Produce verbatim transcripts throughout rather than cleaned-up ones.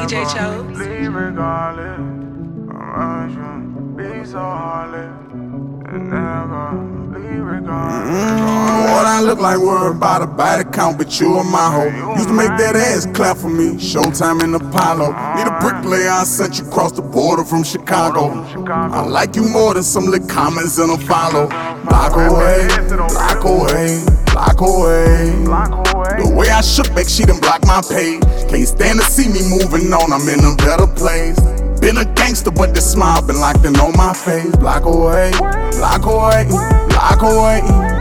D J Chose. Leave regardless. I shouldn't be so heartless. And never leave regardless. Mm, what I look like worried about a body count, but you and my hoe used to make that ass clap for me. Showtime in Apollo. Need a bricklayer, I sent you across the border from Chicago. I like you more than some little comments in a follow. Block away, block away, block away. The way I shook back, she done blocked my page. Can't stand to see me moving on, I'm in a better place. Been a gangster, but the smile been locked in on my face. Block away, block away, block away.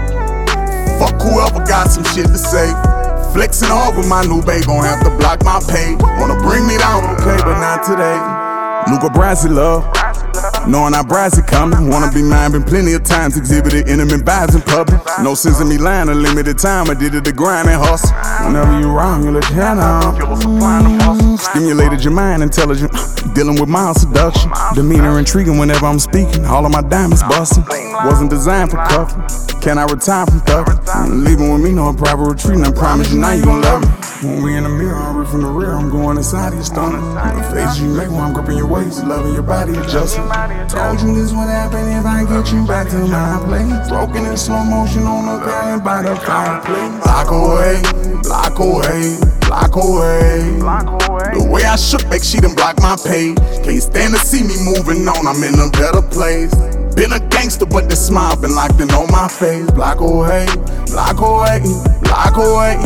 Fuck whoever got some shit to say. Flexing off with my new babe, gon' have to block my page. Wanna bring me down, okay, but not today. Luca Brasi love, knowing I Brasi coming. Wanna be mine, been plenty of times exhibited intimate vibes in public. No sense in me lying, a limited time, I did it to grind and hustle. Whenever you wrong, you let your hand on. Stimulated your mind, intelligent, dealing with mild seduction. Demeanor intriguing whenever I'm speaking, all of my diamonds busting. Wasn't designed for cuffing, can I retire from thugging? Leaving with me, no private retreat, and I promise you now you gon' love me. When we in the mirror, I'm ripping from the rear, I'm going inside of your stomach. The face you make when I'm gripping your waist, loving your body adjusting. Told you this would happen if I get you back to my place. Broken in slow motion on the ground by the fireplace. Block away, block away, block away. The way I shook back, she done blocked my page. Can't stand to see me moving on, I'm in a better place. Been a gangster, but the smile been locked in on my face. Block away, block away, block away.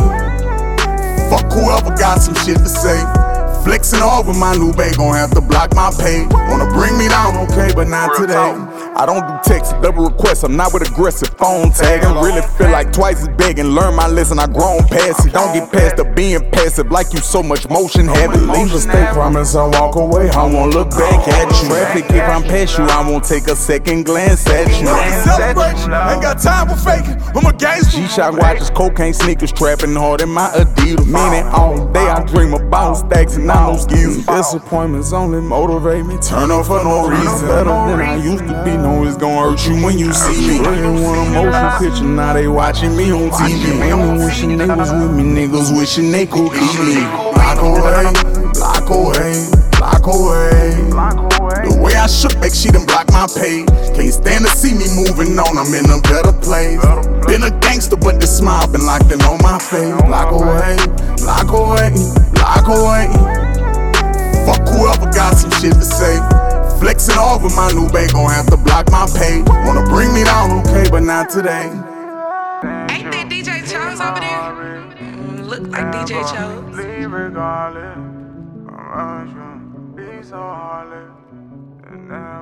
Fuck whoever got some shit to say. Flexing off with my new babe, gon' have to block my page. Wanna bring me down, okay, but not today. I don't do text, double requests, I'm not with aggressive phone tagging. Really feel like twice as big and learn my lesson, I grown past it. Don't get past the being passive, like you so much motion heavy. Leave a state, promise I walk away, I won't look back at you. Traffic, if I'm past you, I won't take a second glance at you. Celebration, ain't got time for faking, I'm a gangster. G-Shock watches, cocaine sneakers, trapping hard in my Adidas. Meaning all day I dream about stacks and I know skis. Disappointments only motivate me, turn up for no reason. Better than I used to be, know it's gon' hurt you when you see me. Really want a motion picture, now they watching me on T V. Women wishing they was with me, niggas wishing they could be me. Block away, block away, block away. The way I shook back, she done blocked my page. Can't stand to see me moving on, I'm in a better place. Been a gangster, but the smile been locked in on my face. Block away, block away, block away. Fuck whoever got some shit to say. Flexing off with my new babe, gon' have to block my page. Wanna bring me down, okay, but not today. Ain't that D J Chose over there? Mm, look like D J Chose. Leave regardless. I shouldn't be so heartless. And never